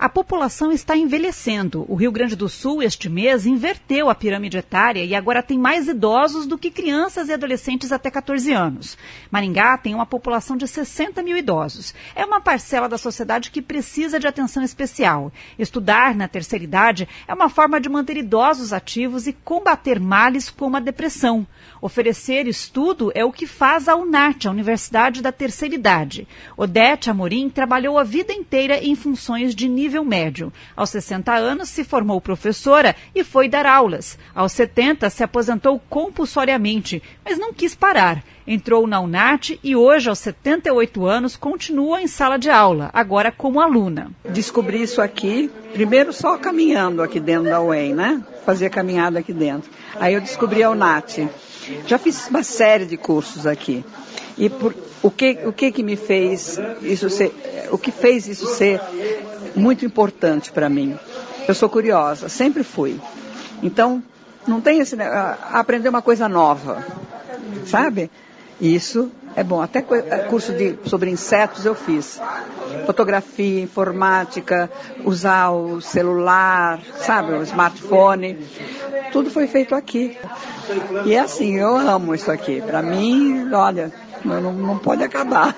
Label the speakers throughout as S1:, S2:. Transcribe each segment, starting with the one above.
S1: A população está envelhecendo. O Rio Grande do Sul, este mês, inverteu a pirâmide etária e agora tem mais idosos do que crianças e adolescentes até 14 anos. Maringá tem uma população de 60 mil idosos. É uma parcela da sociedade que precisa de atenção especial. Estudar na terceira idade é uma forma de manter idosos ativos e combater males como a depressão. Oferecer estudo é o que faz a UNAT, a Universidade da Terceira Idade. Odete Amorim trabalhou a vida inteira em funções de nível médio. Aos 60 anos se formou professora e foi dar aulas. Aos 70 se aposentou compulsoriamente, mas não quis parar. Entrou na UNAT e hoje, aos 78 anos, continua em sala de aula, agora como aluna.
S2: Descobri isso aqui, primeiro só caminhando aqui dentro da UEM, né? Fazia caminhada aqui dentro. Aí eu descobri a UNAT. Já fiz uma série de cursos aqui. E o que me fez isso ser, o que fez isso ser muito importante para mim? Eu sou curiosa, sempre fui. Então, não tem esse aprender uma coisa nova, sabe? Isso é bom. Até curso sobre insetos eu fiz. Fotografia, informática, usar o celular, sabe, o smartphone. Tudo foi feito aqui. E é assim, eu amo isso aqui. Para mim, olha, não pode acabar.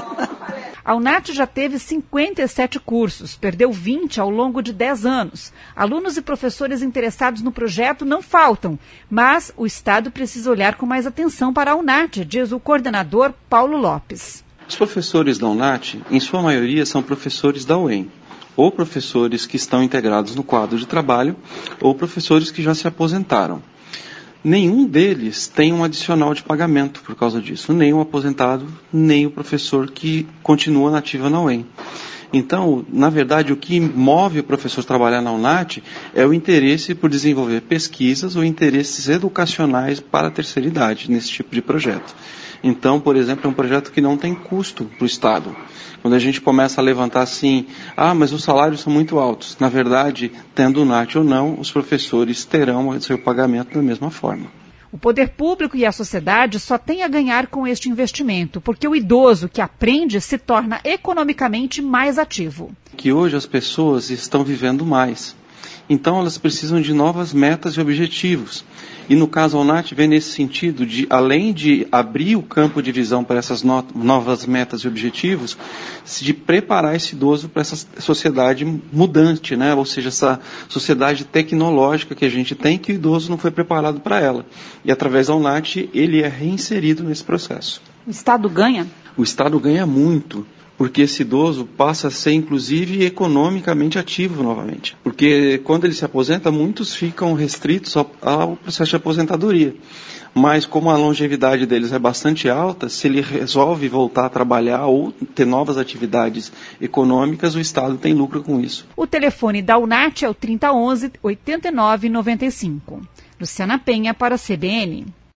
S1: A UNAT já teve 57 cursos, perdeu 20 ao longo de 10 anos. Alunos e professores interessados no projeto não faltam, mas o Estado precisa olhar com mais atenção para a UNAT, diz o coordenador Paulo Lopes.
S3: Os professores da UNAT, em sua maioria, são professores da UEM, ou professores que estão integrados no quadro de trabalho, ou professores que já se aposentaram. Nenhum deles tem um adicional de pagamento por causa disso, nem o aposentado, nem o professor que continua nativo na UEM. Então, na verdade, o que move o professor a trabalhar na UNAT é o interesse por desenvolver pesquisas ou interesses educacionais para a terceira idade, nesse tipo de projeto. Então, por exemplo, é um projeto que não tem custo para o Estado. Quando a gente começa a levantar assim, mas os salários são muito altos. Na verdade, tendo UNAT ou não, os professores terão o seu pagamento da mesma forma.
S1: O poder público e a sociedade só têm a ganhar com este investimento, porque o idoso que aprende se torna economicamente mais ativo.
S3: Que hoje as pessoas estão vivendo mais. Então elas precisam de novas metas e objetivos. E no caso a UNAT vem nesse sentido de, além de abrir o campo de visão para essas novas metas e objetivos, de preparar esse idoso para essa sociedade mudante, né? Ou seja, essa sociedade tecnológica que a gente tem, que o idoso não foi preparado para ela. E através da UNAT ele é reinserido nesse processo.
S1: O Estado ganha?
S3: O Estado ganha muito. Porque esse idoso passa a ser, inclusive, economicamente ativo novamente. Porque quando ele se aposenta, muitos ficam restritos ao processo de aposentadoria. Mas como a longevidade deles é bastante alta, se ele resolve voltar a trabalhar ou ter novas atividades econômicas, o Estado tem lucro com isso.
S1: O telefone da UNAT é o 3011-8995. Luciana Penha para a CBN.